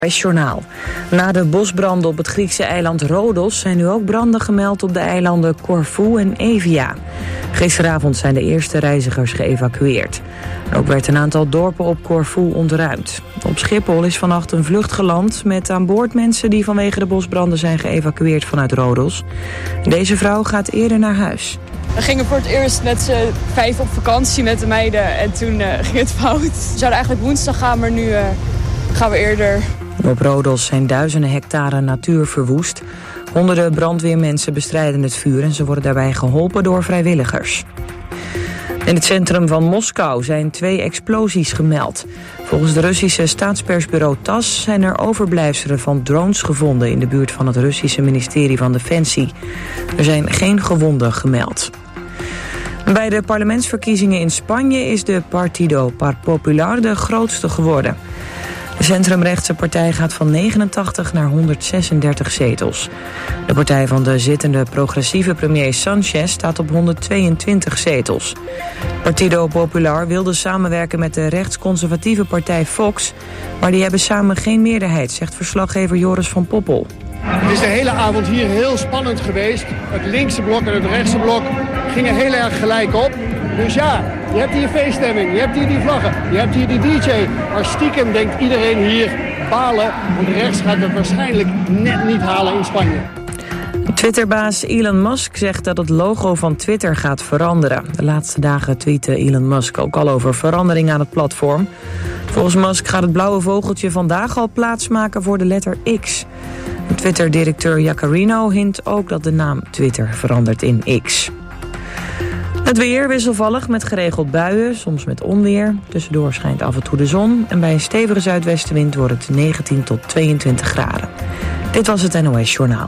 Journaal. Na de bosbranden op het Griekse eiland Rhodos zijn nu ook branden gemeld op de eilanden Corfu en Evia. Gisteravond zijn de eerste reizigers geëvacueerd. Ook werd een aantal dorpen op Corfu ontruimd. Op Schiphol is vannacht een vlucht geland met aan boord mensen die vanwege de bosbranden zijn geëvacueerd vanuit Rhodos. Deze vrouw gaat eerder naar huis. We gingen voor het eerst met z'n 5 op vakantie met de meiden en toen ging het fout. We zouden eigenlijk woensdag gaan, maar nu gaan we eerder. Op Rhodos zijn duizenden hectare natuur verwoest. Honderden brandweermensen bestrijden het vuur en ze worden daarbij geholpen door vrijwilligers. In het centrum van Moskou zijn 2 explosies gemeld. Volgens de Russische staatspersbureau TASS zijn er overblijfselen van drones gevonden in de buurt van het Russische ministerie van Defensie. Er zijn geen gewonden gemeld. Bij de parlementsverkiezingen in Spanje is de Partido Popular de grootste geworden. De centrumrechtse partij gaat van 89 naar 136 zetels. De partij van de zittende progressieve premier Sanchez staat op 122 zetels. Partido Popular wilde samenwerken met de rechtsconservatieve partij Vox, maar die hebben samen geen meerderheid, zegt verslaggever Joris van Poppel. Het is de hele avond hier heel spannend geweest. Het linkse blok en het rechtse blok gingen heel erg gelijk op. Dus ja, je hebt hier feeststemming, je hebt hier die vlaggen, je hebt hier die DJ. Maar stiekem denkt iedereen hier balen, want rechts gaat het waarschijnlijk net niet halen in Spanje. Twitterbaas Elon Musk zegt dat het logo van Twitter gaat veranderen. De laatste dagen tweette Elon Musk ook al over verandering aan het platform. Volgens Musk gaat het blauwe vogeltje vandaag al plaatsmaken voor de letter X. Twitter-directeur Jacarino hint ook dat de naam Twitter verandert in X. Het weer wisselvallig met geregeld buien, soms met onweer. Tussendoor schijnt af en toe de zon en bij een stevige zuidwestenwind wordt het 19 tot 22 graden. Dit was het NOS Journaal.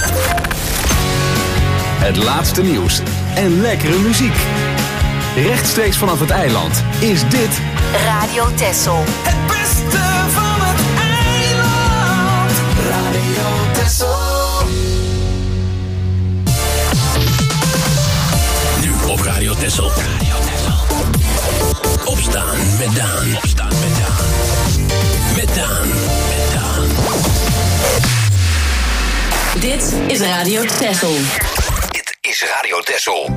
Het laatste nieuws en lekkere muziek. Rechtstreeks vanaf het eiland is dit Radio Texel. Het beste van het eiland. Radio Texel. Nu op Radio Texel. Opstaan met Daan. Opstaan met Daan. Met Daan. Met Daan. Dit is Radio Texel. Dit is Radio Texel.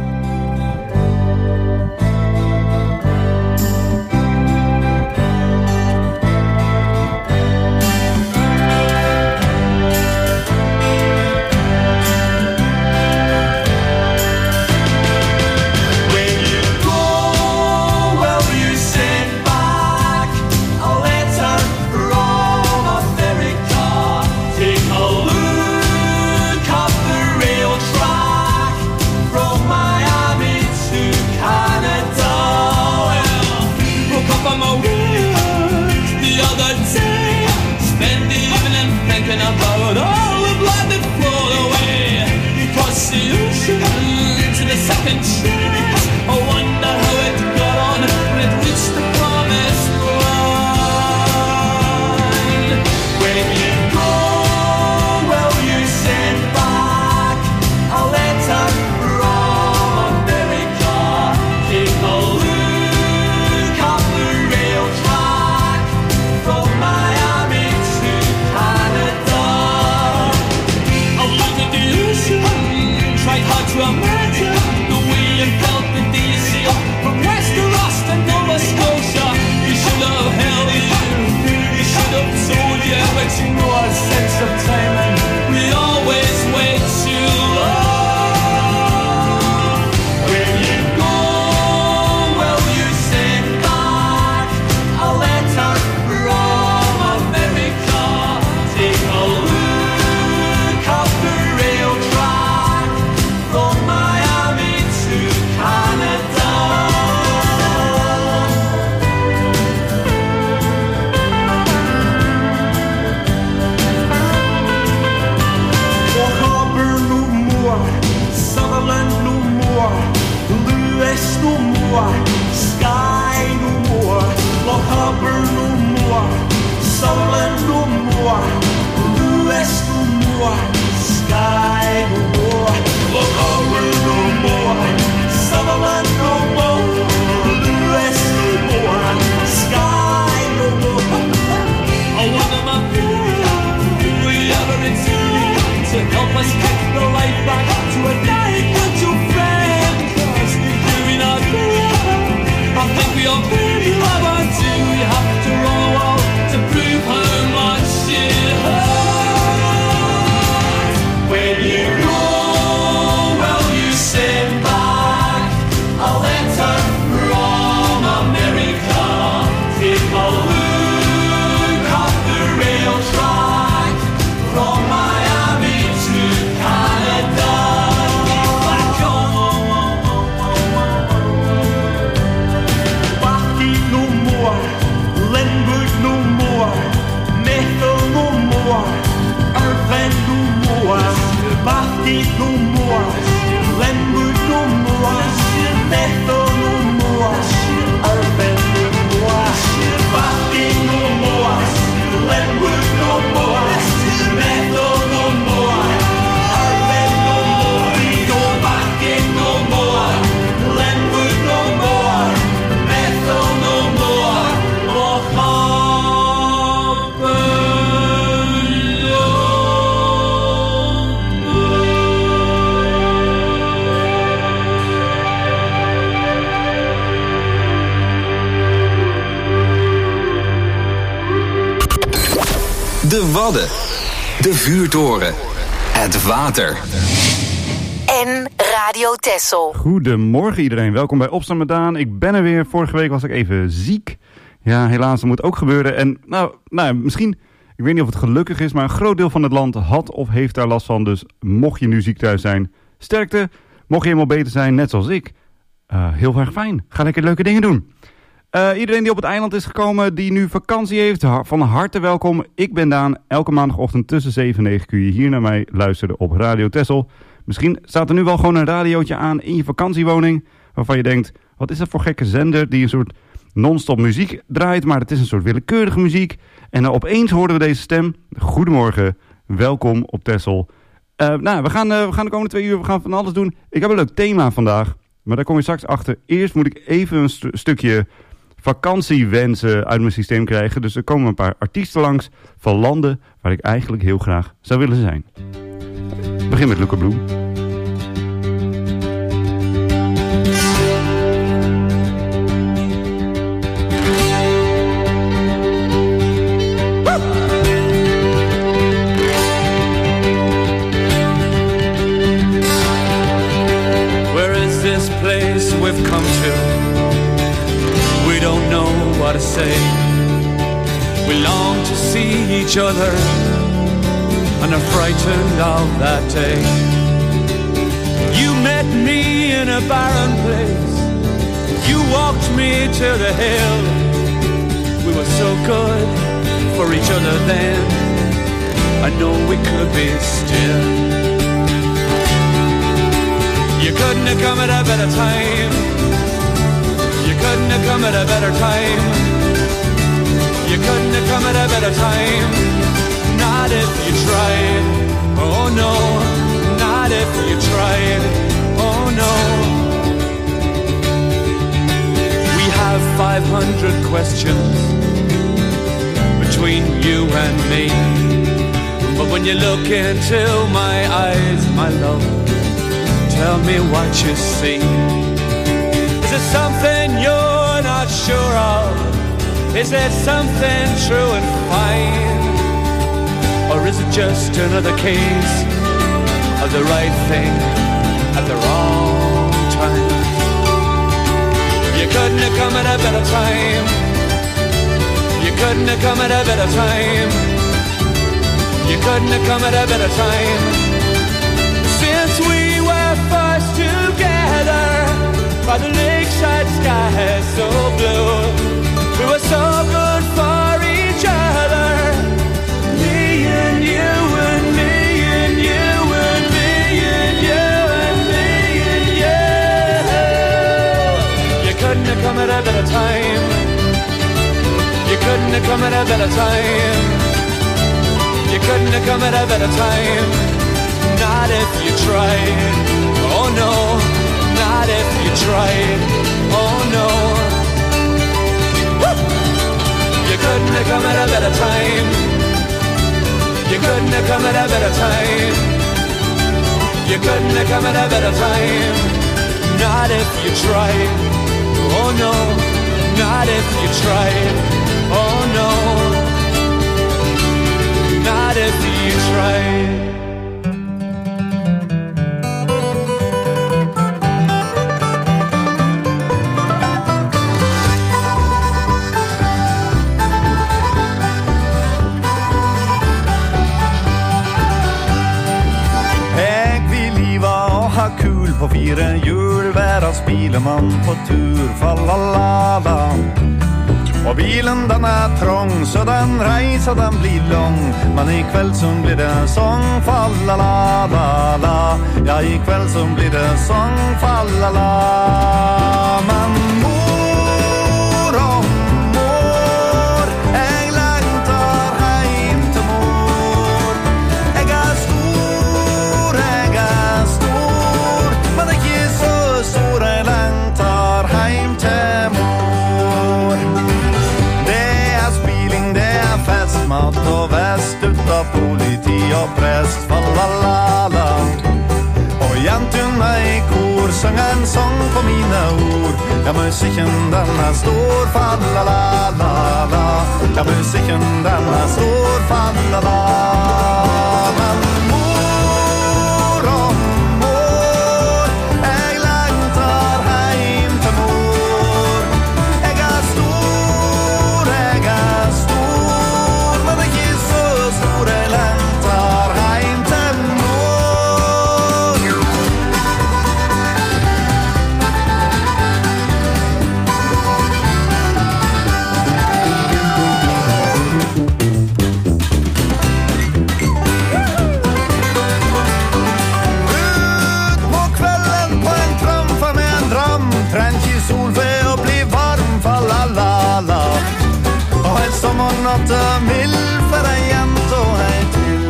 About all the blood that flowed away, because the ocean to the second chance. I wonder how it got on when it reached the promised land. When you go, will you send back a letter from America? Take a look up the rail track from Miami to Canada. Tried hard to imagine the way you felt the DC from west to Ross to Nova Scotia. You should have held you should have told you, but you know our sense of timing. We always wait too long. When you go, will you send back a letter from America? Take a look up the rail track from Miami to Canada. De Wadden. De vuurtoren. Het water. En Radio Texel. Goedemorgen iedereen, welkom bij Opstaan met Daan. Ik ben er weer, vorige week was ik even ziek. Ja, helaas, dat moet ook gebeuren. En nou, misschien, ik weet niet of het gelukkig is, maar een groot deel van het land had of heeft daar last van. Dus mocht je nu ziek thuis zijn, sterkte. Mocht je helemaal beter zijn, net zoals ik. Heel erg fijn, ga lekker leuke dingen doen. Iedereen die op het eiland is gekomen, die nu vakantie heeft, van harte welkom. Ik ben Daan, elke maandagochtend tussen 7 en 9 kun je hier naar mij luisteren op Radio Texel. Misschien staat er nu wel gewoon een radiootje aan in je vakantiewoning, waarvan je denkt, wat is dat voor gekke zender die een soort non-stop muziek draait, maar het is een soort willekeurige muziek. En dan opeens hoorden we deze stem. Goedemorgen, welkom op Texel. We gaan de komende 2 uur van alles doen. Ik heb een leuk thema vandaag, maar daar kom je straks achter. Eerst moet ik even een stukje vakantiewensen uit mijn systeem krijgen. Dus er komen een paar artiesten langs van landen waar ik eigenlijk heel graag zou willen zijn. Ik begin met Luca Bloem. Where is this place we've come to? We don't know what to say. We long to see each other and are frightened of that day. You met me in a barren place. You walked me to the hill. We were so good for each other then. I know we could be still. You couldn't have come at a better time. You couldn't have come at a better time. You couldn't have come at a better time. Not if you tried. Oh no. Not if you tried. Oh no. We have 500 questions between you and me. But when you look into my eyes, my love, tell me what you see. Is it something you're not sure of? Is it something true and fine? Or is it just another case of the right thing at the wrong time? You couldn't have come at a better time. You couldn't have come at a better time. You couldn't have come at a better time. Since we were first together by the lakeside sky so blue, we were so good for each other. Me and you and me and you and me and you and me and you. You couldn't have come at a better time. You couldn't have come at a better time. You couldn't have come at a better time. Not if you tried. Oh no. Not if you tried. Oh no. Woo! You couldn't have come at a better time. You couldn't have come at a better time. You couldn't have come at a better time. Not if you tried. Oh no. Not if you tried. Oh no. Not if you tried. På 4 hjul, være spilemann på tur, falalala. Og bilen den trång, så den reiser den blir lång. Men i kveld så blir det sång, falalala. Ja, i kveld så blir det sång, falala. Men mor og mor, jeg lengtar heim til mor. Jeg stor, men ikke så stor, jeg lengtar heim til mor. Det spiling, det festmat og vest ut av politi og prest, falalala. Og jentun meg i kor sang en sang på mine ord. Ja, musiken den är stor, fa-la-la-la-la. Ja, musiken den är stor, fa-la-la. Men mor och mor, jag längtar hem till mor. Jag är stor, men jag är så stor, jag längtar hem till mor. Ut på kvällen på en trampa med en dram, tränk i solved och bli varm, fa-la-la-la. Och helst som om något vill för en jämt och hej till.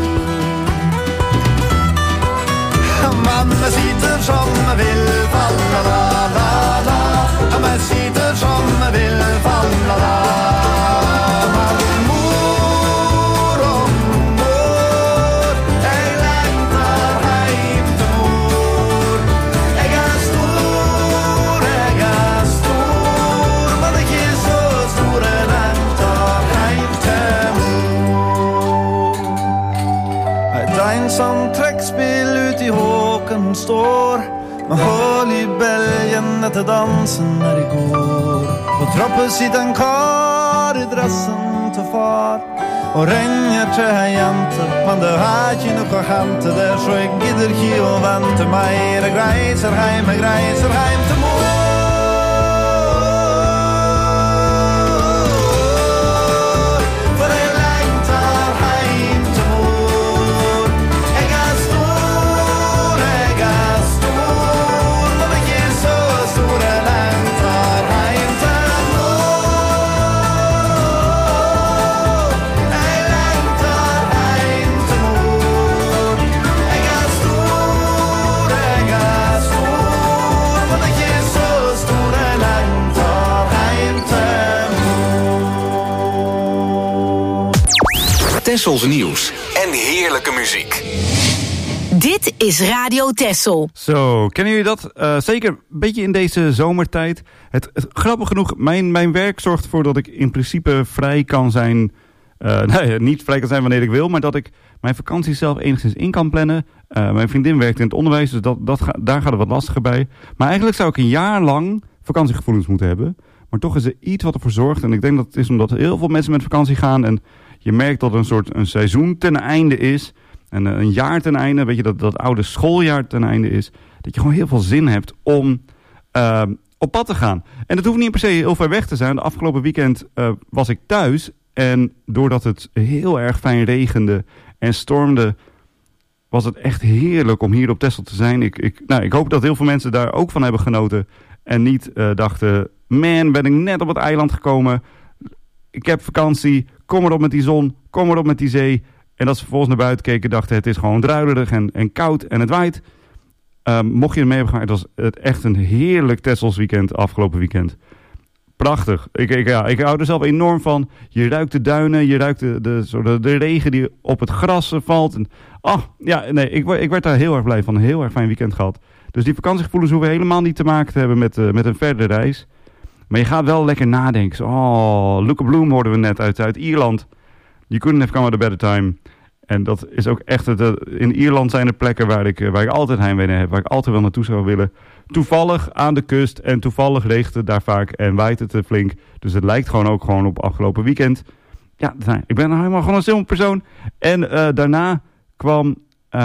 Man sitter som vill, fa-la-la-la-la. Man sitter som vill, fa-la-la. Men mor och mor, jag längtar hem till mor. Jag är stor, men jag är så stor, jag längtar hem till mor. Ett ensam träckspel ut i håken står, med hål i bälgen efter dansen när det går. På trappen sitter en kar i dressen till far och ringer till en jente, men det har inte noe hänt där, så jag gidder ikke å vente mer. Jeg reiser heim til mor. For jeg lengtar heim til mor. Jeg er stor, men jeg er så stor, jeg lengtar heim til mor. Jeg lengtar heim til mor. Jeg er stor, men jeg er så stor, jeg lengtar heim til mor. Tessels nieuws en heerlijke muziek. Dit is Radio Tessel. Zo, kennen jullie dat? Zeker een beetje in deze zomertijd. Grappig genoeg, mijn werk zorgt ervoor dat ik in principe vrij kan zijn. Niet vrij kan zijn wanneer ik wil, maar dat ik mijn vakantie zelf enigszins in kan plannen. Mijn vriendin werkt in het onderwijs, dus daar gaat het wat lastiger bij. Maar eigenlijk zou ik een jaar lang vakantiegevoelens moeten hebben. Maar toch is er iets wat ervoor zorgt. En ik denk dat het is omdat heel veel mensen met vakantie gaan. En je merkt dat een seizoen ten einde is. En een jaar ten einde, weet je, dat oude schooljaar ten einde is. Dat je gewoon heel veel zin hebt om op pad te gaan. En dat hoeft niet per se heel ver weg te zijn. De afgelopen weekend was ik thuis. En doordat het heel erg fijn regende en stormde, was het echt heerlijk om hier op Texel te zijn. Ik hoop dat heel veel mensen daar ook van hebben genoten. En niet dachten, man, ben ik net op het eiland gekomen. Ik heb vakantie, kom erop met die zon, kom erop met die zee. En dat ze vervolgens naar buiten keken, dachten het is gewoon druilerig en koud en het waait. Mocht je er mee hebben gaan, het was echt een heerlijk Tessels weekend, afgelopen weekend. Prachtig. Ik hou er zelf enorm van. Je ruikt de duinen, je ruikt de regen die op het gras valt. En, ik werd daar heel erg blij van. Een heel erg fijn weekend gehad. Dus die vakantiegevoelens hoeven helemaal niet te maken te hebben met een verdere reis. Maar je gaat wel lekker nadenken. Luke Bloom hoorden we net uit Ierland. You couldn't have come at a better time. En dat is ook echt in Ierland zijn er plekken waar ik altijd heimwee naar heb. Waar ik altijd wel naartoe zou willen. Toevallig aan de kust. En toevallig regent het daar vaak. En waait het flink. Dus het lijkt gewoon op afgelopen weekend. Ja, ik ben helemaal gewoon een simpel persoon. En daarna kwam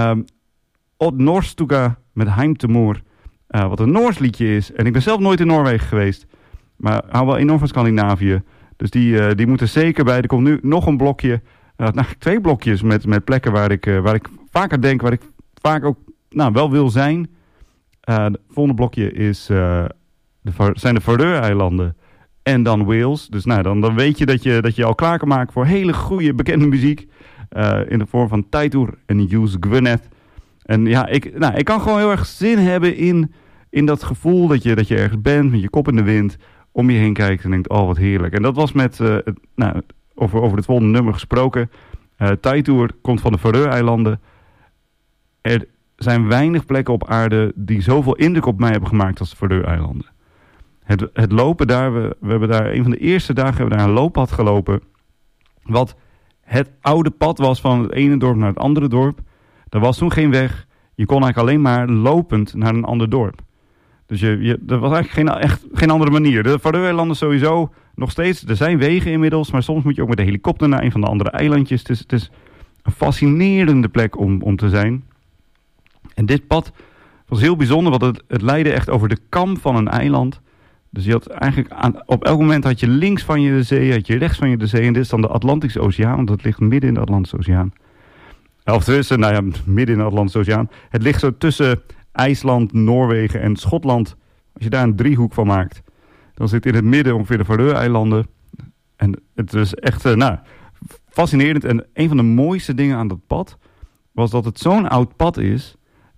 Odd Norstuga met Heim te Moor. Wat een Noors liedje is. En ik ben zelf nooit in Noorwegen geweest. Maar hou wel enorm van Scandinavië. Dus die moeten zeker bij. Er komt nu nog een blokje. 2 blokjes met plekken waar ik vaker denk. Waar ik vaak ook wel wil zijn. Het volgende blokje zijn de Faroe-eilanden. En dan Wales. Dus dan weet je dat je al klaar kan maken voor hele goede bekende muziek. In de vorm van Teitur en Jus Gwyneth. En ja, ik kan gewoon heel erg zin hebben in dat gevoel dat je ergens bent. Met je kop in de wind. Om je heen kijkt en denkt, wat heerlijk. En dat was met, over het volgende nummer gesproken. Teitur komt van de Faroe-eilanden. Er zijn weinig plekken op aarde die zoveel indruk op mij hebben gemaakt als de Faroe-eilanden. Het lopen daar, we hebben daar een van de eerste dagen hebben we daar een looppad gelopen. Wat het oude pad was van het ene dorp naar het andere dorp. Er was toen geen weg. Je kon eigenlijk alleen maar lopend naar een ander dorp. Dus er was eigenlijk geen andere manier. De Faroe-eilanden sowieso nog steeds. Er zijn wegen inmiddels, maar soms moet je ook met de helikopter naar een van de andere eilandjes. Het is een fascinerende plek om te zijn. En dit pad was heel bijzonder, want het leidde echt over de kam van een eiland. Dus je had eigenlijk op elk moment had je links van je de zee, had je rechts van je de zee. En dit is dan de Atlantische Oceaan, want dat ligt midden in de Atlantische Oceaan. Of tussen, midden in de Atlantische Oceaan. Het ligt zo tussen IJsland, Noorwegen en Schotland. Als je daar een driehoek van maakt, dan zit in het midden ongeveer de Faroe-eilanden. En het is echt fascinerend. En een van de mooiste dingen aan dat pad was dat het zo'n oud pad is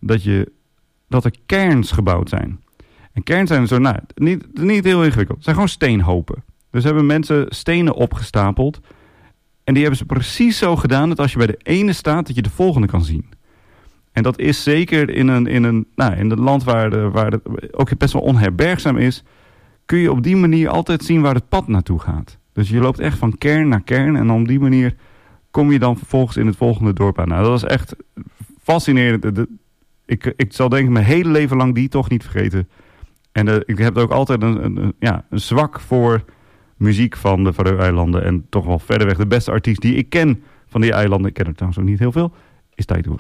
dat er cairns gebouwd zijn. En cairns zijn zo, niet heel ingewikkeld. Het zijn gewoon steenhopen. Dus hebben mensen stenen opgestapeld. En die hebben ze precies zo gedaan dat als je bij de ene staat, dat je de volgende kan zien. En dat is zeker in een land waar het ook best wel onherbergzaam is, kun je op die manier altijd zien waar het pad naartoe gaat. Dus je loopt echt van cairn naar cairn en op die manier kom je dan vervolgens in het volgende dorp aan. Nou, dat was echt fascinerend. Ik zal denk ik mijn hele leven lang die toch niet vergeten. En ik heb ook altijd een zwak voor muziek van de Faroe-eilanden. En toch wel verderweg de beste artiest die ik ken van die eilanden, ik ken er trouwens ook niet heel veel, is Teitur.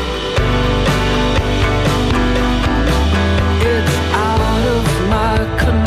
Control.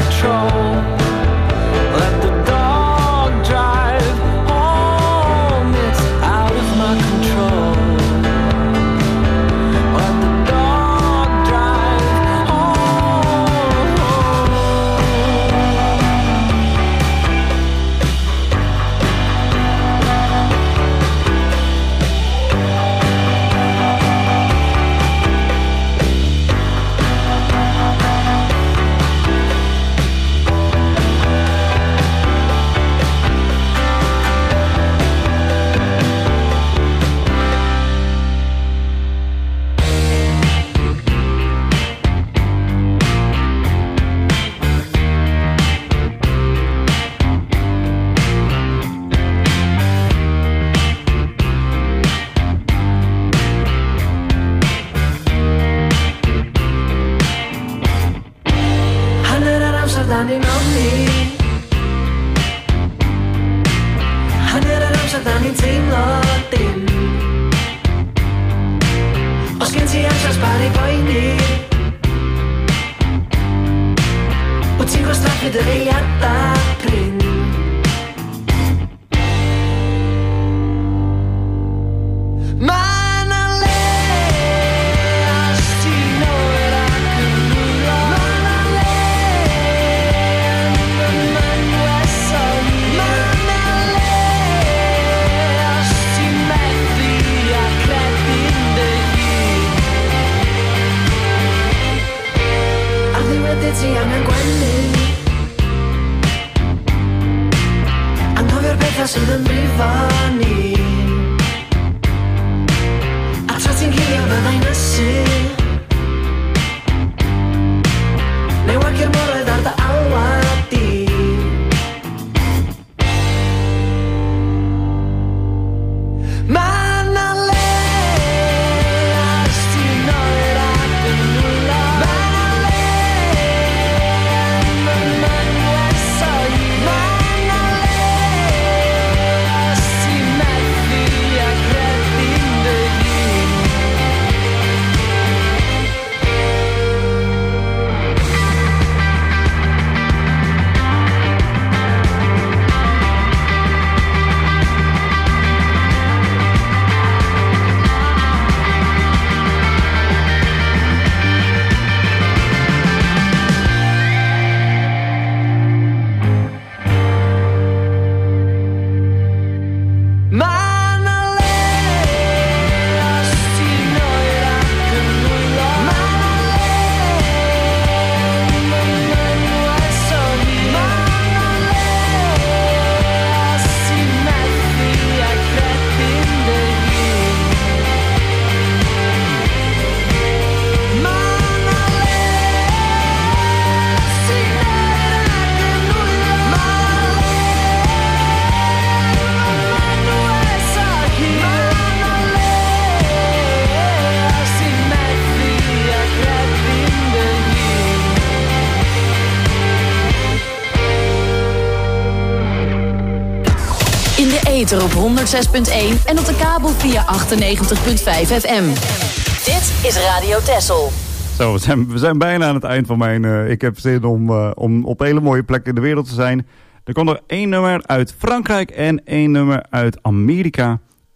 ether op 106.1 en op de kabel via 98.5 FM. Dit is Radio Texel. Zo, we zijn bijna aan het eind van mijn... ik heb zin om op hele mooie plekken in de wereld te zijn. Er komt nog 1 nummer uit Frankrijk en 1 nummer uit Amerika.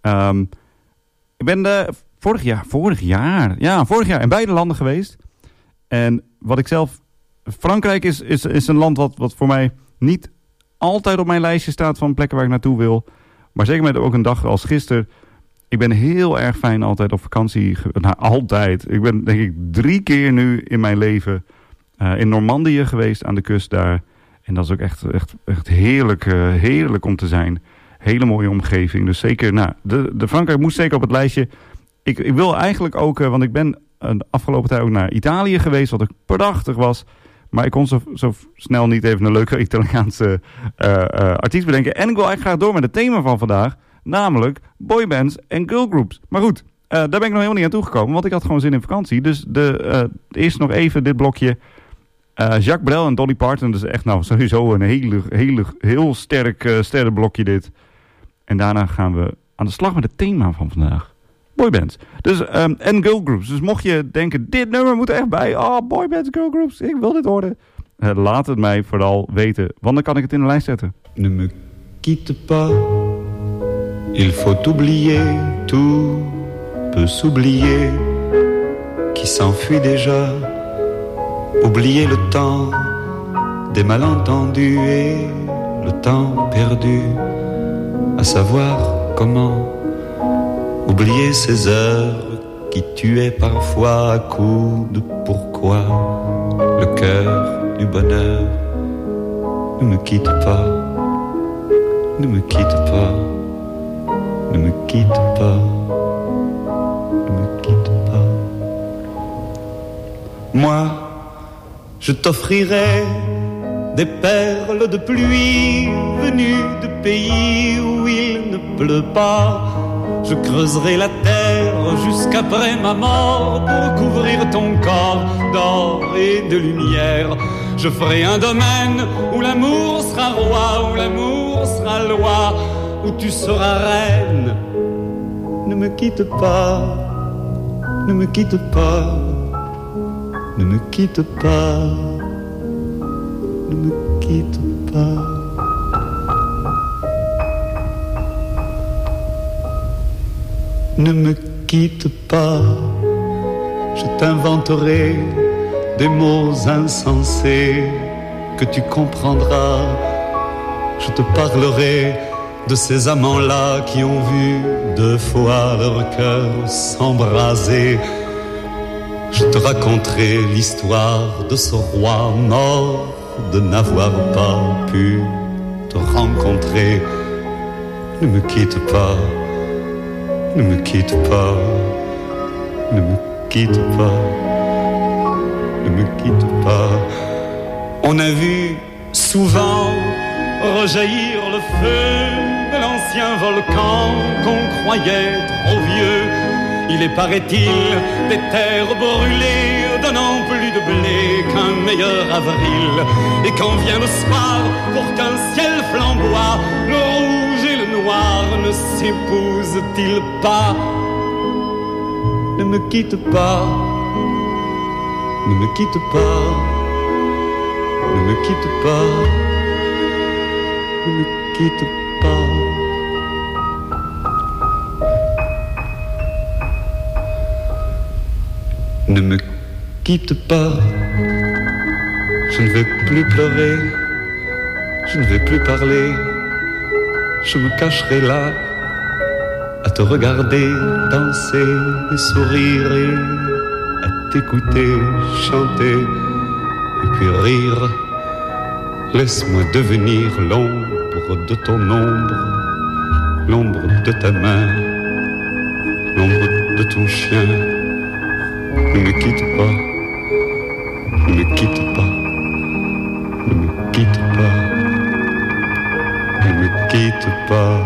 Ik ben vorig jaar in beide landen geweest. En wat ik zelf... Frankrijk is een land wat voor mij niet altijd op mijn lijstje staat van plekken waar ik naartoe wil. Maar zeker met ook een dag als gisteren. Ik ben heel erg fijn altijd op vakantie. Altijd. Ik ben denk ik 3 keer nu in mijn leven in Normandië geweest aan de kust daar. En dat is ook echt heerlijk om te zijn. Hele mooie omgeving. Dus zeker, de Frankrijk moest zeker op het lijstje. Ik wil eigenlijk ook, want ik ben de afgelopen tijd ook naar Italië geweest, wat ook prachtig was. Maar ik kon zo snel niet even een leuke Italiaanse artiest bedenken. En ik wil eigenlijk graag door met het thema van vandaag. Namelijk boybands en girlgroups. Maar goed, daar ben ik nog helemaal niet aan toegekomen. Want ik had gewoon zin in vakantie. Dus eerst nog even dit blokje. Jacques Brel en Dolly Parton. Dat is echt sowieso een heel sterk sterrenblokje dit. En daarna gaan we aan de slag met het thema van vandaag. Boybands. Dus, en girlgroups. Dus mocht je denken, dit nummer moet er echt bij. Oh, boybands, girlgroups. Ik wil dit horen. Laat het mij vooral weten. Want dan kan ik het in de lijst zetten. Ne me quitte pas. Il faut oublier. Tout peut s'oublier. Qui s'enfuit déjà. Oublier le temps des malentendus et le temps perdu. À savoir comment. Oublier ces heures qui tuaient parfois à coups de pourquoi. Le cœur du bonheur. Ne me quitte pas. Ne me quitte pas. Ne me quitte pas. Ne me quitte pas. Moi, je t'offrirai des perles de pluie venues de pays où il ne pleut pas. Je creuserai la terre jusqu'après ma mort pour couvrir ton corps d'or et de lumière. Je ferai un domaine où l'amour sera roi, où l'amour sera loi, où tu seras reine. Ne me quitte pas, ne me quitte pas, ne me quitte pas, ne me quitte pas. Ne me quitte pas, je t'inventerai des mots insensés que tu comprendras. Je te parlerai de ces amants-là qui ont vu 2 fois leur cœur s'embraser. Je te raconterai l'histoire de ce roi mort de n'avoir pas pu te rencontrer. Ne me quitte pas. Ne me quitte pas, ne me quitte pas, ne me quitte pas. On a vu souvent rejaillir le feu de l'ancien volcan qu'on croyait trop vieux. Il est, paraît-il, des terres brûlées donnant plus de blé qu'un meilleur avril. Et quand vient le soir, pour qu'un ciel flamboie, le rouge et le noir ne s'épousent-ils pas? Ne me quitte pas, ne me quitte pas, ne me quitte pas, ne me quitte pas. Ne me quitte pas, je ne vais plus pleurer, je ne vais plus parler, je me cacherai là, à te regarder danser et sourire et à t'écouter chanter et puis rire. Laisse-moi devenir l'ombre de ton ombre, l'ombre de ta main, l'ombre de ton chien. Ne me quitte pas, ne me quitte pas, ne me quitte pas, ne me quitte pas.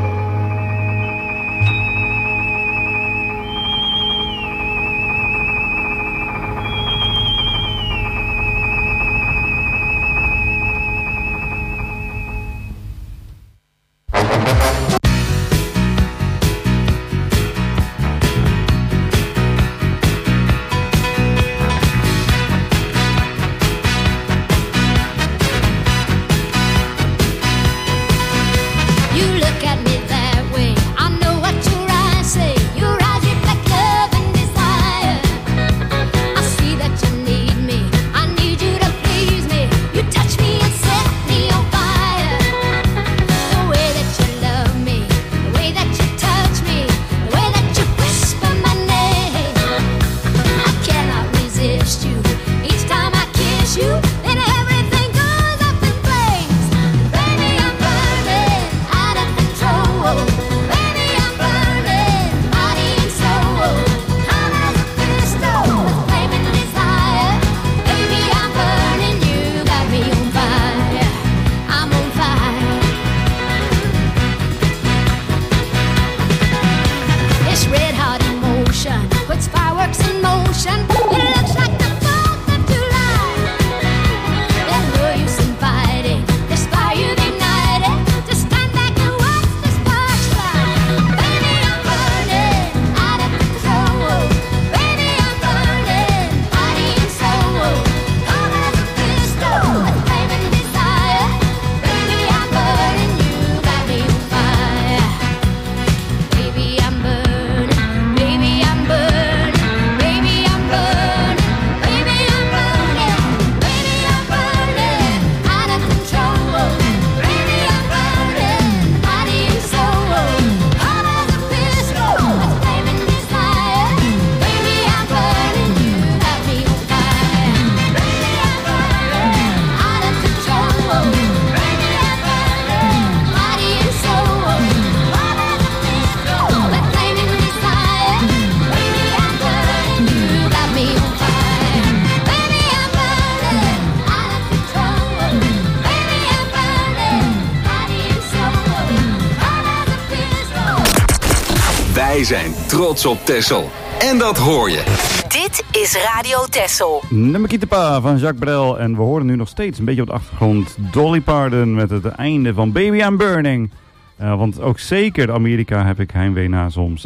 Wij zijn trots op Texel. En dat hoor je. Dit is Radio Texel. Nummer Kietepa van Jacques Brel. En we horen nu nog steeds een beetje op de achtergrond Dolly Parton met het einde van Baby I'm Burning. Want ook zeker Amerika heb ik heimwee na soms.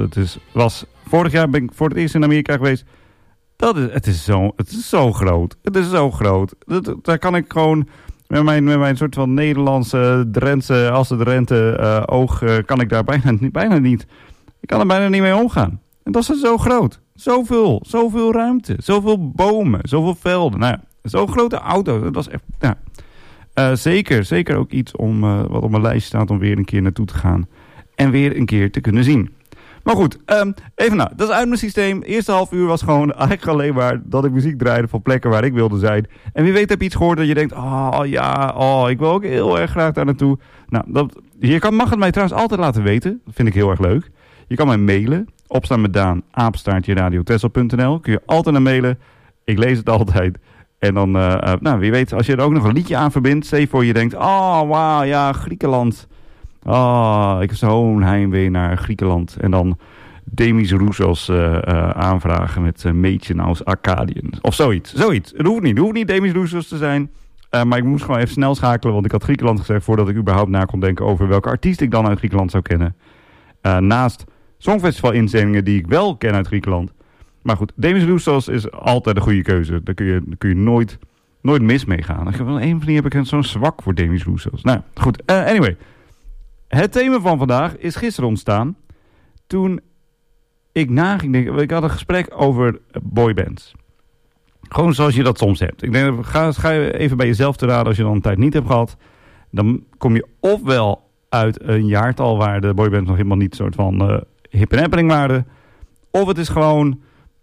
Vorig jaar ben ik voor het eerst in Amerika geweest. Het is zo groot. Het is zo groot. Daar kan ik gewoon met mijn soort van Nederlandse Drentse, als het Drenthe oog, kan ik daar bijna niet. Ik kan er bijna niet mee omgaan. En dat is zo groot. Zoveel ruimte. Zoveel bomen. Zoveel velden. Nou ja, zo'n grote auto. Dat was echt... Ja. Zeker ook iets wat op mijn lijst staat om weer een keer naartoe te gaan. En weer een keer te kunnen zien. Maar goed, even dat is uit mijn systeem. Eerste half uur was gewoon eigenlijk alleen maar dat ik muziek draaide van plekken waar ik wilde zijn. En wie weet heb je iets gehoord dat je denkt, ik wil ook heel erg graag daar naartoe. Nou, mag het mij trouwens altijd laten weten. Dat vind ik heel erg leuk. Je kan mij mailen. Opstaan met Daan, @radiotessel.nl. Kun je altijd naar mailen. Ik lees het altijd. En dan, wie weet, als je er ook nog een liedje aan verbindt. Stel je voor je denkt, wauw, ja, Griekenland. Ik heb zo'n heimwee naar Griekenland. En dan Demis Roussos aanvragen met Mädchen aus Arkadien. Of zoiets. Het hoeft niet Demis Roussos te zijn. Maar ik moest gewoon even snel schakelen. Want ik had Griekenland gezegd voordat ik überhaupt na kon denken over welke artiest ik dan uit Griekenland zou kennen. Naast Songfestival-inzendingen die ik wel ken uit Griekenland. Maar goed, Demis Roussos is altijd een goede keuze. Daar kun je nooit mis mee gaan. Op een manier heb ik zo'n zwak voor Demis Roussos. Nou, goed. Anyway. Het thema van vandaag is gisteren ontstaan. Toen ik ik had een gesprek over boybands. Gewoon zoals je dat soms hebt. Ik denk, ga je even bij jezelf te raden als je dan een tijd niet hebt gehad. Dan kom je ofwel uit een jaartal waar de boybands nog helemaal niet soort van hip en happening waren. Of het is gewoon...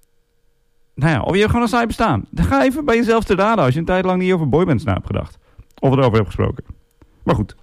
of je hebt gewoon een saai bestaan. Dan ga even bij jezelf te raden als je een tijd lang niet over boybands na hebt gedacht. Of erover hebt gesproken. Maar goed.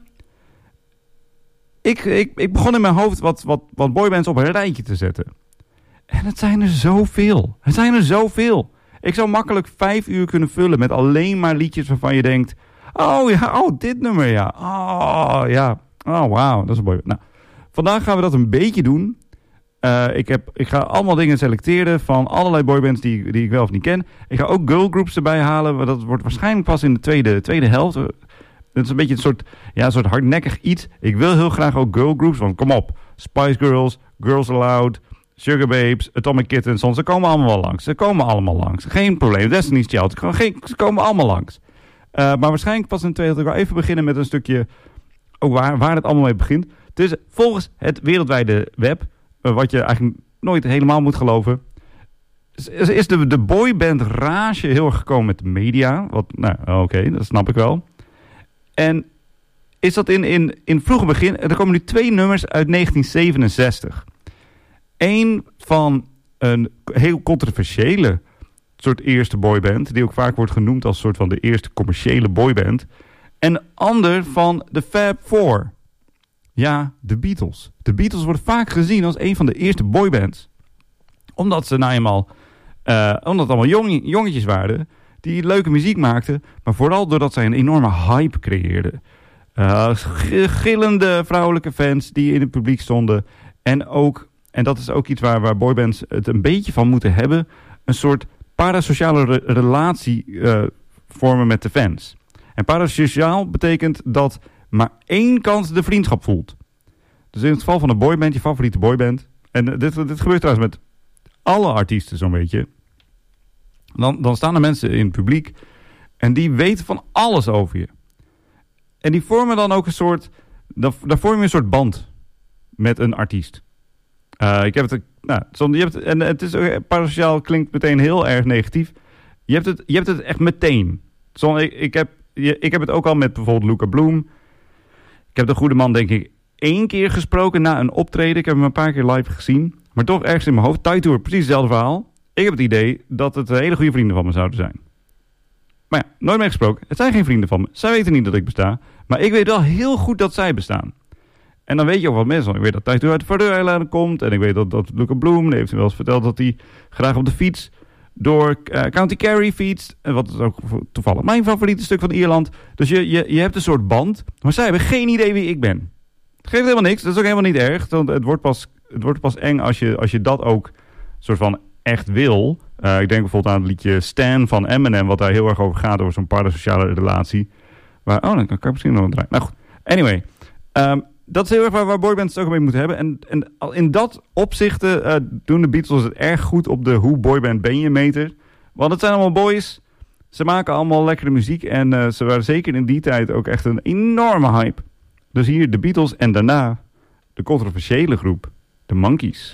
Ik begon in mijn hoofd wat boybands op een rijtje te zetten. En het zijn er zoveel. Ik zou makkelijk 5 uur kunnen vullen met alleen maar liedjes waarvan je denkt... dit nummer, ja. Wauw, dat is een boyband. Nou, vandaag gaan we dat een beetje doen. Ik ga allemaal dingen selecteren van allerlei boybands die ik wel of niet ken. Ik ga ook girlgroups erbij halen. Maar dat wordt waarschijnlijk pas in de tweede helft. Dat is een beetje een soort hardnekkig iets. Ik wil heel graag ook girlgroups. Want kom op. Spice Girls, Girls Aloud, Sugar Babes, Atomic Kittens. Ze komen allemaal langs. Geen probleem. Destiny's Child. Ze komen allemaal langs. Maar waarschijnlijk pas in de tweede helft. Ik wil even beginnen met een stukje waar het allemaal mee begint. Dus volgens het wereldwijde web... wat je eigenlijk nooit helemaal moet geloven... is de boyband rage heel erg gekomen met de media. Oké, dat snap ik wel. En is dat in vroege begin... Er komen nu 2 nummers uit 1967. Eén van een heel controversiële soort eerste boyband... die ook vaak wordt genoemd als soort van de eerste commerciële boyband. En een ander van de Fab Four... Ja, de Beatles. De Beatles worden vaak gezien als een van de eerste boybands. Omdat ze omdat het allemaal jongetjes waren... die leuke muziek maakten... maar vooral doordat zij een enorme hype creëerden. Gillende vrouwelijke fans die in het publiek stonden. En dat is ook iets waar boybands het een beetje van moeten hebben... een soort parasociale relatie vormen met de fans. En parasociaal betekent dat maar één kant de vriendschap voelt. Dus in het geval van een boyband, je favoriete boyband. En dit gebeurt trouwens met alle artiesten zo'n beetje. Dan staan er mensen in het publiek en die weten van alles over je. En die vormen dan ook een soort... Daar vorm je een soort band met een artiest. Ik heb het... en het is parasociaal, klinkt meteen heel erg negatief. Je hebt het echt meteen. Ik heb het ook al met bijvoorbeeld Luca Bloom. Ik heb de goede man denk ik 1 keer gesproken na een optreden. Ik heb hem een paar keer live gezien. Maar toch ergens in mijn hoofd. Thai Tour, precies hetzelfde verhaal. Ik heb het idee dat het hele goede vrienden van me zouden zijn. Maar ja, nooit meer gesproken. Het zijn geen vrienden van me. Zij weten niet dat ik besta. Maar ik weet wel heel goed dat zij bestaan. En dan weet je ook wat mensen. Ik weet dat Thai Tour uit de Faroe-eilanden komt. En ik weet dat Luca Bloom, heeft wel eens verteld dat hij graag op de fiets door County Kerry fietst. En wat is ook toevallig mijn favoriete stuk van Ierland. Dus je hebt een soort band. Maar zij hebben geen idee wie ik ben. Het geeft helemaal niks. Dat is ook helemaal niet erg. Want het wordt pas eng als je dat ook soort van echt wil. Ik denk bijvoorbeeld aan het liedje Stan van Eminem. Wat daar heel erg over gaat. Over zo'n parasociale relatie. Dan kan ik misschien nog een draaien. Nou goed. Anyway. Dat is heel erg waar boybands het ook mee moeten hebben. En in dat opzichte doen de Beatles het erg goed op de hoe boyband ben je meter. Want het zijn allemaal boys. Ze maken allemaal lekkere muziek. En ze waren zeker in die tijd ook echt een enorme hype. Dus hier de Beatles en daarna de controversiële groep, de Monkees.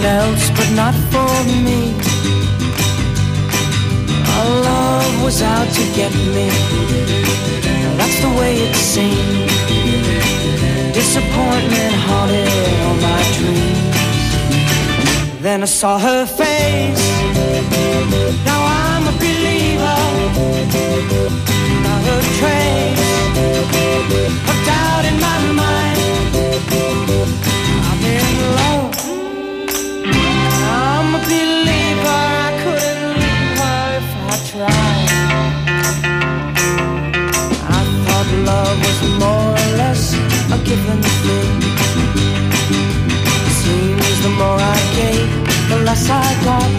else, but not for me. Our love was out to get me. That's the way it seemed. Disappointment haunted all my dreams. Then I saw her face. Now I'm a believer. Not a trace of doubt in my mind. I'm in love. I'm a believer. I couldn't leave her if I tried. I thought love was more or less a given thing. Seems the more I gave, the less I got.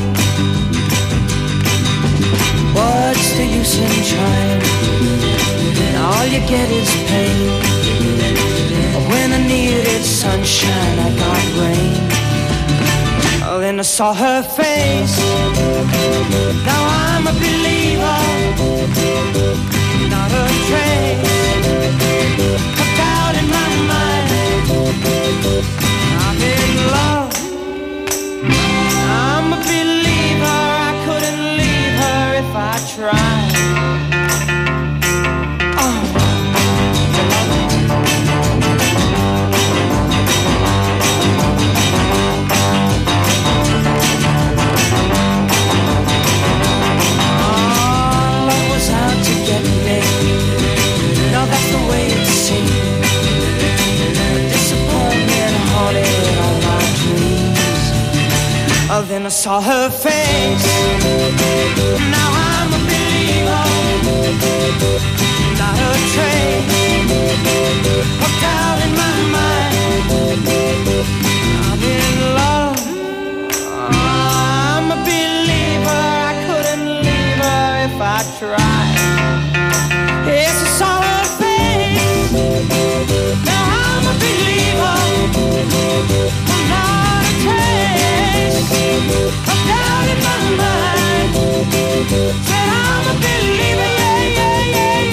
What's the use in trying? All you get is pain. When I needed sunshine, I got rain. Oh, then I saw her face. Now I'm a believer. Not a trace of doubt in my mind. I'm in love. I'm a believer. I couldn't leave her if I tried. Oh, then I saw her face. Now I'm a believer. Not a trace of doubt in my mind. I'm in love. I'm a believer. I couldn't leave her if I tried. Yes, I saw her face. Now I'm a believer. Not a trace of doubt in my mind. Said I'm a believer, yeah, yeah,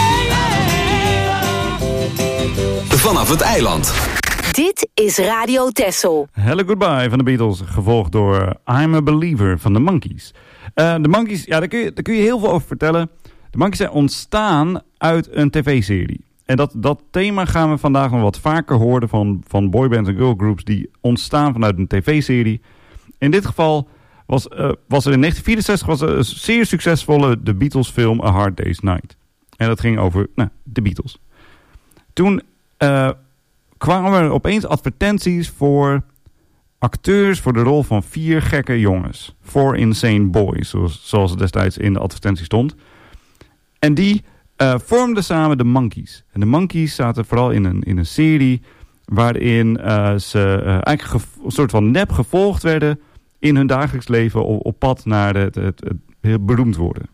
yeah, yeah. Vanaf het eiland. Dit is Radio Texel. Hello Goodbye van de Beatles, gevolgd door I'm a Believer van de Monkees. De Monkees, ja, daar kun je heel veel over vertellen. De Monkees zijn ontstaan uit een tv-serie. En dat thema gaan we vandaag nog wat vaker horen van boybands en girlgroups die ontstaan vanuit een tv-serie. In dit geval was er in 1964 een zeer succesvolle The Beatles film A Hard Day's Night. En dat ging over de Beatles. Toen kwamen er opeens advertenties voor acteurs voor de rol van 4 gekke jongens. 4 insane boys, zoals het destijds in de advertentie stond. En die vormden samen de Monkees. En de Monkees zaten vooral in een serie waarin ze eigenlijk een soort van nep gevolgd werden in hun dagelijks leven op pad naar het heel beroemd worden.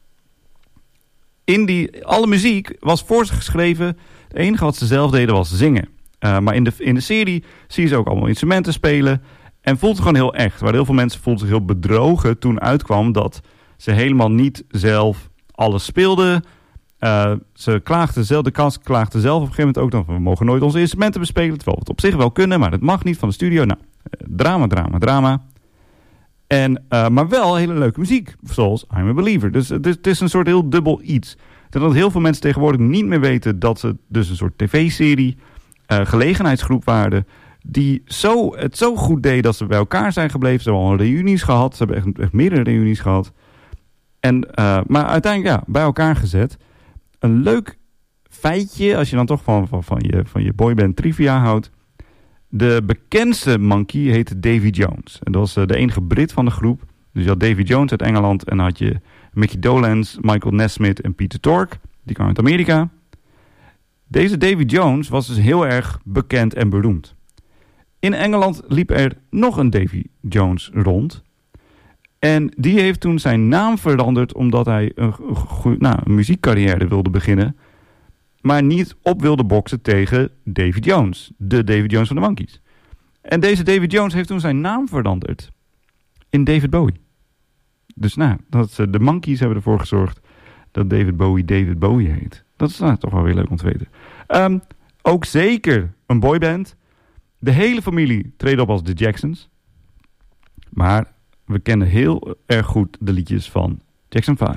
Alle muziek was voor ze geschreven. Het enige wat ze zelf deden was zingen. Maar in de serie zie je ze ook allemaal instrumenten spelen. En voelt het gewoon heel echt. Waar heel veel mensen voelden zich heel bedrogen toen uitkwam dat ze helemaal niet zelf alles speelden. De cast klaagde zelf op een gegeven moment ook dan van we mogen nooit onze instrumenten bespelen. Terwijl we het op zich wel kunnen, maar dat mag niet van de studio. Nou, drama. En, maar wel hele leuke muziek, zoals I'm a Believer. Dus het is een soort heel dubbel iets. Dat heel veel mensen tegenwoordig niet meer weten dat ze dus een soort tv-serie, gelegenheidsgroep waren, die het zo goed deed dat ze bij elkaar zijn gebleven. Ze hebben al reunies gehad, ze hebben echt meerdere reunies gehad. En, maar uiteindelijk bij elkaar gezet. Een leuk feitje, als je dan toch van je boyband trivia houdt. De bekendste Monkey heette Davy Jones. En dat was de enige Brit van de groep. Dus je had Davy Jones uit Engeland en dan had je Mickey Dolenz, Michael Nesmith en Peter Tork. Die kwamen uit Amerika. Deze Davy Jones was dus heel erg bekend en beroemd. In Engeland liep er nog een Davy Jones rond. En die heeft toen zijn naam veranderd omdat hij een muziekcarrière wilde beginnen. Maar niet op wilde boksen tegen Davy Jones. De Davy Jones van de Monkees. En deze Davy Jones heeft toen zijn naam veranderd in David Bowie. Dus de Monkees hebben ervoor gezorgd dat David Bowie heet. Dat is toch wel weer leuk om te weten. Ook zeker een boyband. De hele familie treedt op als de Jacksons. Maar we kennen heel erg goed de liedjes van Jackson 5.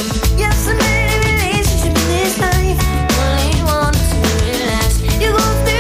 You go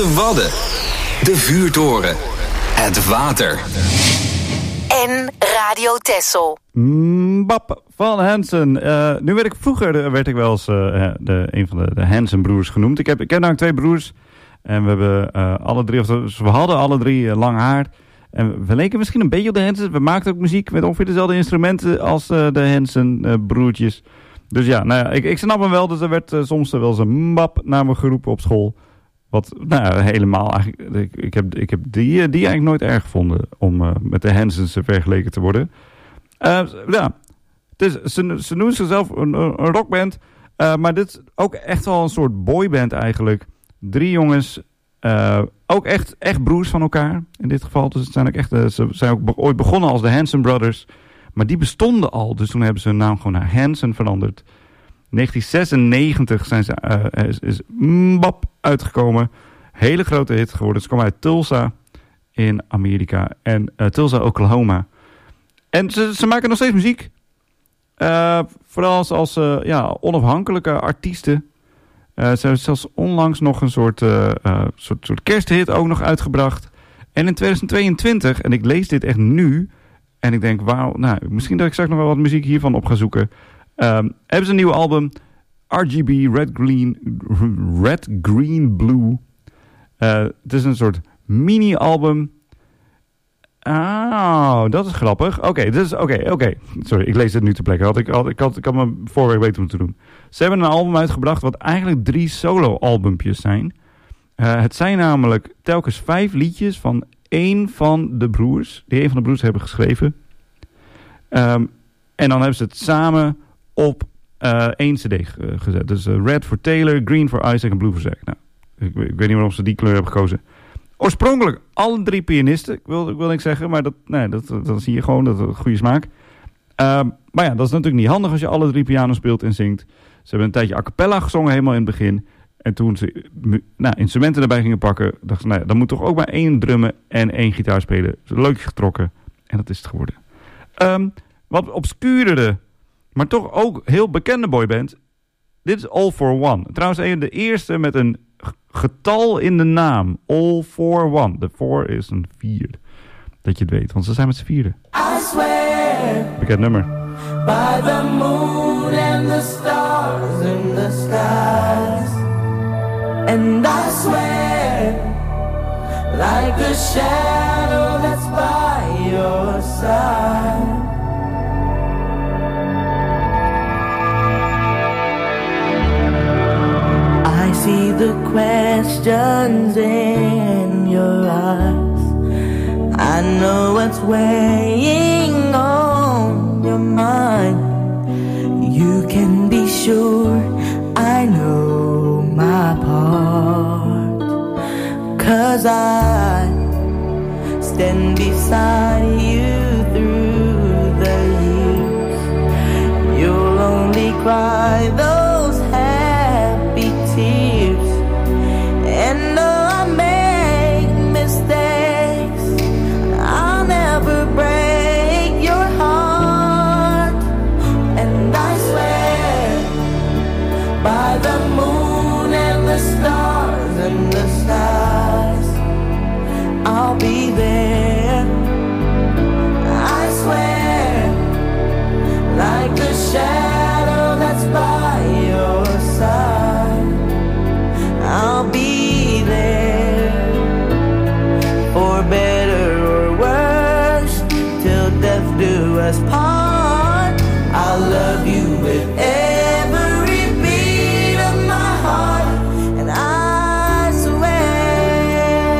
De Wadden. De Vuurtoren. Het water. En Radio Texel. Bap van Hansen. Nu werd ik wel eens een van de Hansen-broers genoemd. Ik heb namelijk 2 broers. En we hebben we hadden alle drie lang haar. En we leken misschien een beetje op de Hansen. We maakten ook muziek met ongeveer dezelfde instrumenten als de Hansen-broertjes. Dus ja, nou ja, ik snap hem wel. Dus er werd soms wel eens een mbap naar me geroepen op school. Wat, nou ja, helemaal eigenlijk... Ik heb die eigenlijk nooit erg gevonden om met de Hansens vergeleken te worden. Ja, ze noemen zichzelf een rockband. Maar dit is ook echt wel een soort boyband eigenlijk. 3 jongens, ook echt broers van elkaar in dit geval. Dus het zijn ook echt, ze zijn ook ooit begonnen als de Hansen Brothers. Maar die bestonden al, dus toen hebben ze hun naam gewoon naar Hansen veranderd. 1996 zijn ze, is Mbap uitgekomen. Hele grote hit geworden. Ze komen uit Tulsa in Amerika. En Tulsa, Oklahoma. En ze maken nog steeds muziek. Vooral als onafhankelijke artiesten. Ze hebben zelfs onlangs nog een soort kersthit ook nog uitgebracht. En in 2022, en ik lees dit echt nu... En ik denk, wauw, nou, misschien dat ik straks nog wel wat muziek hiervan op ga zoeken. Hebben ze een nieuw album. RGB, Red, Green, Blue. Het is een soort mini-album. Oh, dat is grappig. Oké. Sorry, ik lees het nu ter plekke. Ik had me vorige week beter moeten doen. Ze hebben een album uitgebracht wat eigenlijk 3 solo-albumpjes zijn. Het zijn namelijk telkens 5 liedjes van één van de broers. Die een van de broers hebben geschreven. En dan hebben ze het samen op 1 cd gezet. Dus red voor Taylor, green voor Isaac en blue voor Zack. Nou, ik weet niet waarom ze die kleur hebben gekozen. Oorspronkelijk alle 3 pianisten, wil ik zeggen. Maar dat zie je gewoon, dat is goede smaak. Maar ja, dat is natuurlijk niet handig als je alle 3 piano speelt en zingt. Ze hebben een tijdje a cappella gezongen, helemaal in het begin. En toen ze instrumenten erbij gingen pakken, dachten ze, dan moet toch ook maar 1 drummen en 1 gitaar spelen. Dus leukje getrokken. En dat is het geworden. Wat obscuurdere, maar toch ook heel bekende boyband. Dit is All for One. Trouwens, de eerste met een getal in de naam. All for One. De 4 is een 4. Dat je het weet, want ze zijn met z'n 4. I swear, bekend nummer. by the moon and the stars in the skies. And I swear, like a shadow that's by your side. I see the questions in your eyes. I know what's weighing on your mind. You can be sure I know my part, 'cause I stand beside you through the years. You'll only cry those happy tears. And though I make mistakes, I'll never break your heart. And I swear, by the moon and the stars and the skies, I'll be there. I swear, like a shadow that's by your side, I'll be there. For better or worse, till death do us part. I'll love you with every beat of my heart. And I swear,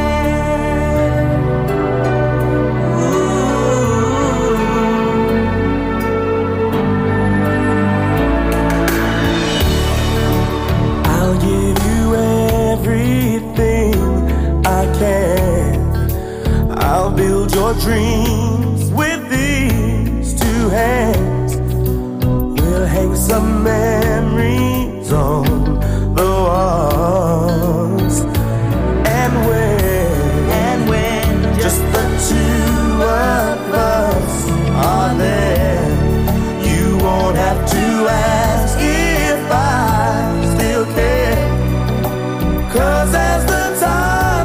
I'll give you everything I can. I'll build your dreams with these 2 hands. We'll hang some memories on the walls. And when just the 2 of us are there, you won't have to ask if I still care. 'Cause as the time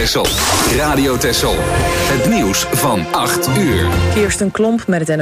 Texel. Radio Texel. Het nieuws van 8 uur. Kirsten Klomp met het